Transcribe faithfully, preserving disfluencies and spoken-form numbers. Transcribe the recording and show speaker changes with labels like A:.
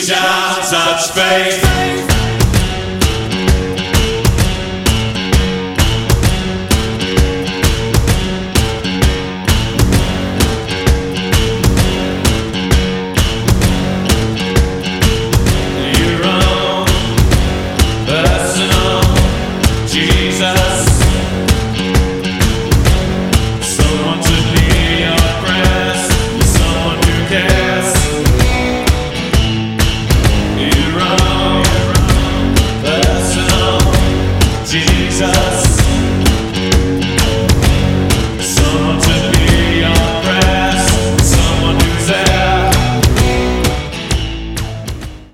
A: shall touch faith. Your own personal Jesus. Someone to hear your prayers. Someone who cares. Your own personal Jesus.